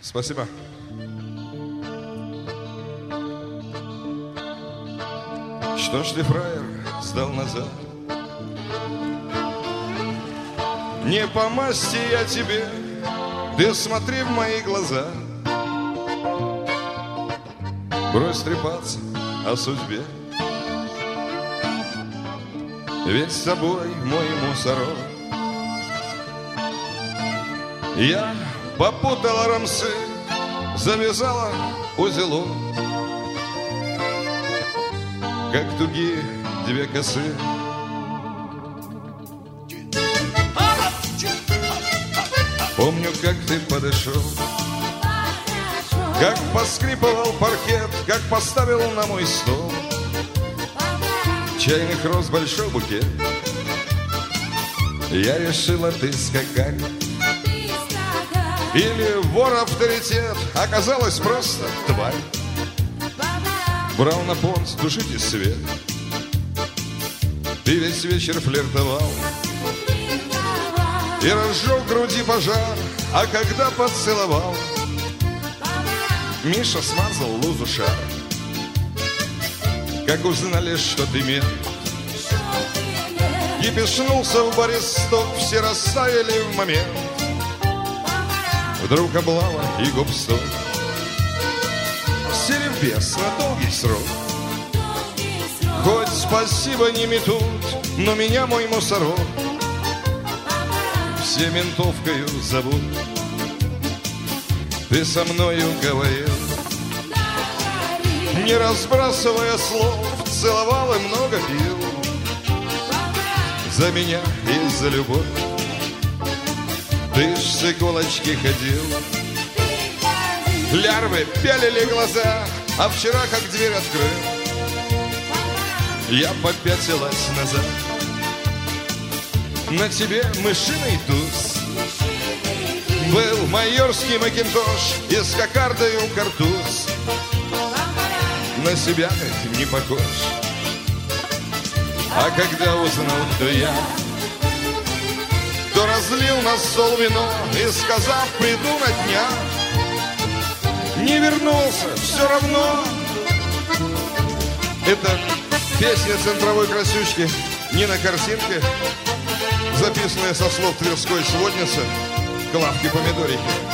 Спасибо. Что ж ты, фраер, сдал назад? Не по масти я тебе, ты смотри в мои глаза. Брось трепаться о судьбе, ведь с собой мой мусорок. Я попутала рамсы, завязала узелок, как тугие две косы. Помню, как ты подошел, как поскрипывал паркет, как поставил на мой стол чайных роз большой букет. Я решила, ты скакарь или вор-авторитет, оказалось просто тварь. Брал на понт, тушите свет, ты весь вечер флиртовал и разжег в груди пожар, а когда поцеловал, Миша смазал лузу шар. Как узнали, что ты мент, и пешнулся в баре стоп, все растаяли в момент. Вдруг облава и гоп-стоп, серебряс на долгий срок. Хоть спасибо не метут, но меня мой мусорок все ментовкою зовут. Ты со мною говорил, не разбрасывая слов, целовал и много пил за меня и за любовь. Ты ж с иголочки ходил, лярвы пялили глаза, а вчера, как дверь открыл, я попятилась назад. На тебе мышиный туз был майорский макинтош и с кокардою картуз. На себя ты не похож. А когда узнал, кто я, то разлил на стол вино и, сказав, приду на дня, не вернулся все равно. Это песня центровой красючки Нина Корсинки, записанная со слов тверской сводницы Клавки Помидорихи.